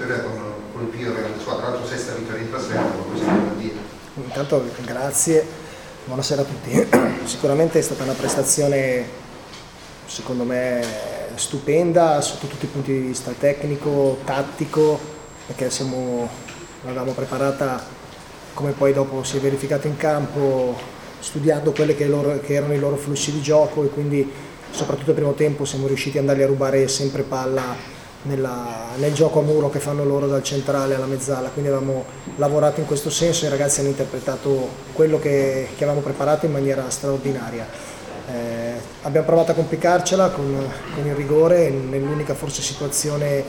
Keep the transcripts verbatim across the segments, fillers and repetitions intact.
vittoria con, con il Pio della squadra, tra l'altro sesta vittoria in trasferta, con questo da dire. Intanto grazie, buonasera a tutti. Sicuramente è stata una prestazione secondo me stupenda sotto tutti i punti di vista, tecnico, tattico, perché siamo, l'avevamo preparata come poi dopo si è verificato in campo, studiando quelli che, loro, che erano i loro flussi di gioco, e quindi soprattutto il primo tempo siamo riusciti ad andarli a rubare sempre palla nella, nel gioco a muro che fanno loro dal centrale alla mezzala, quindi avevamo lavorato in questo senso e i ragazzi hanno interpretato quello che, che avevamo preparato in maniera straordinaria. Eh, abbiamo provato a complicarcela con, con il rigore nell'unica forse situazione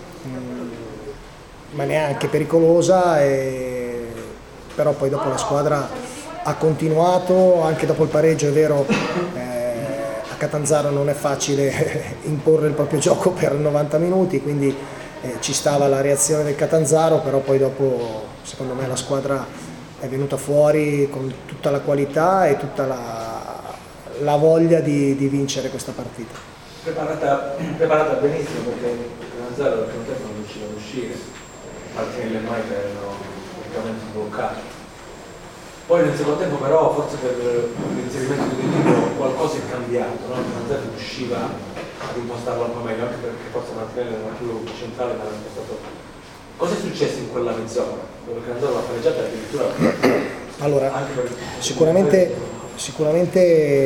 mh, ma neanche pericolosa, e, però poi dopo la squadra ha continuato anche dopo il pareggio. È vero, eh, a Catanzaro non è facile imporre il proprio gioco per novanta minuti, quindi eh, ci stava la reazione del Catanzaro, però poi dopo secondo me la squadra è venuta fuori con tutta la qualità e tutta la, la voglia di, di vincere questa partita. Preparata, preparata benissimo, perché Catanzaro al primo tempo non riusciva ad uscire, Martinelli e Maika erano praticamente bloccati. Poi nel secondo tempo però forse per l'inserimento di Tito qualcosa è cambiato, no? Catanzaro riusciva ad impostarlo un po' meglio, anche perché forse Martinelli era più centrale, ma era impostato. Cosa è successo in quella mezz'ora? Dove Catanzaro l'ha pareggiata e addirittura allora, per... sicuramente, sicuramente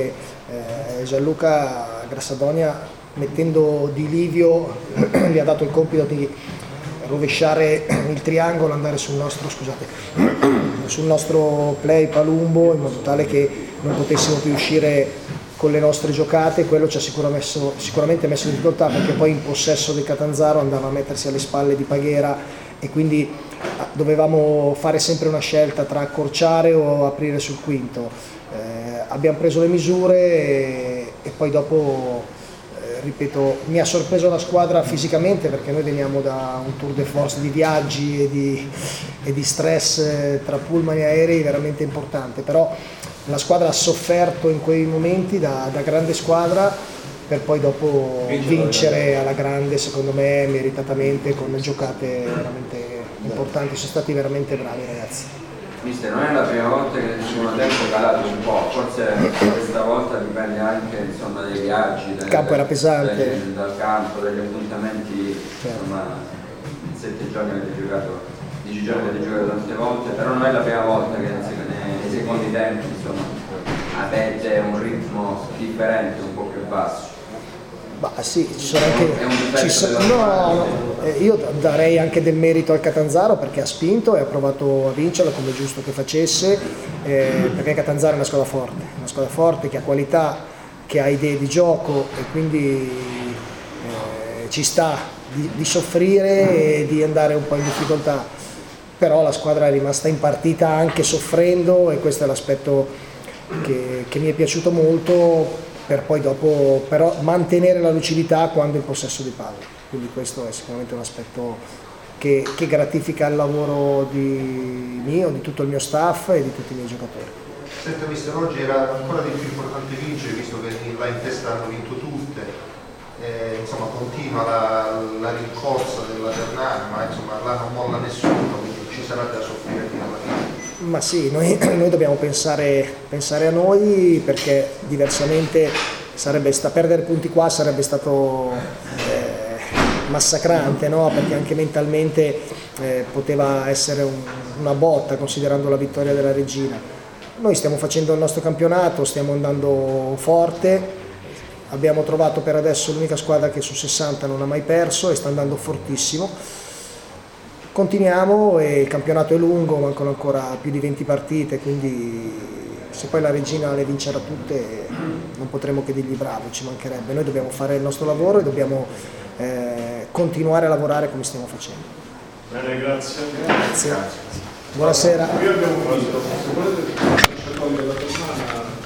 eh, Gianluca Grassadonia, mettendo Di Livio, gli ha dato il compito di rovesciare il triangolo, andare sul nostro, scusate, sul nostro play Palumbo, in modo tale che non potessimo più uscire con le nostre giocate. Quello ci ha sicuramente messo, sicuramente messo in difficoltà, perché poi in possesso del Catanzaro andava a mettersi alle spalle di Paghera, e quindi dovevamo fare sempre una scelta tra accorciare o aprire sul quinto. Eh, abbiamo preso le misure e, e poi dopo, ripeto, mi ha sorpreso la squadra fisicamente, perché noi veniamo da un tour de force di viaggi e di, e di stress tra pullman e aerei veramente importante, però la squadra ha sofferto in quei momenti da, da grande squadra, per poi dopo vincere alla grande, secondo me meritatamente, con giocate veramente importanti. Sono stati veramente bravi ragazzi. Mister, non è la prima volta che nel secondo tempo è calato un po', forse questa volta dipende anche insomma dai viaggi, il campo era pesante, dai, dal campo, dagli appuntamenti, certo. Insomma in sette giorni avete giocato, dieci giorni avete giocato tante volte, però non è la prima volta che nei secondi tempi insomma avete un ritmo differente, un po' più basso. Bah sì, ci sono anche, è un ci sono, no, no, eh, io darei anche del merito al Catanzaro, perché ha spinto e ha provato a vincerla come è giusto che facesse, eh, perché Catanzaro è una squadra forte, una squadra forte che ha qualità, che ha idee di gioco, e quindi eh, ci sta di, di soffrire e di andare un po' in difficoltà, però la squadra è rimasta in partita anche soffrendo, e questo è l'aspetto che, che mi è piaciuto molto, per poi dopo però mantenere la lucidità quando in possesso di palla. Quindi questo è sicuramente un aspetto che, che gratifica il lavoro di mio, di tutto il mio staff e di tutti i miei giocatori. Senta mister, oggi era ancora di più importante vincere, visto che là in testa hanno vinto tutte, eh, insomma continua la, la rincorsa della Ternana, ma insomma là non molla nessuno, quindi ci sarà da soffrire fino alla fine. Ma sì, noi, noi dobbiamo pensare, pensare a noi, perché diversamente sarebbe sta, perdere punti qua sarebbe stato eh, massacrante, no? Perché anche mentalmente eh, poteva essere un, una botta, considerando la vittoria della Regina. Noi stiamo facendo il nostro campionato, stiamo andando forte, abbiamo trovato per adesso l'unica squadra che su sessanta non ha mai perso e sta andando fortissimo. Continuiamo, e il campionato è lungo, mancano ancora più di venti partite, quindi se poi la Regina le vincerà tutte non potremo che dirgli bravo, ci mancherebbe. Noi dobbiamo fare il nostro lavoro e dobbiamo eh, continuare a lavorare come stiamo facendo. Bene, grazie. Grazie. Buonasera. Io abbiamo fatto, se volete,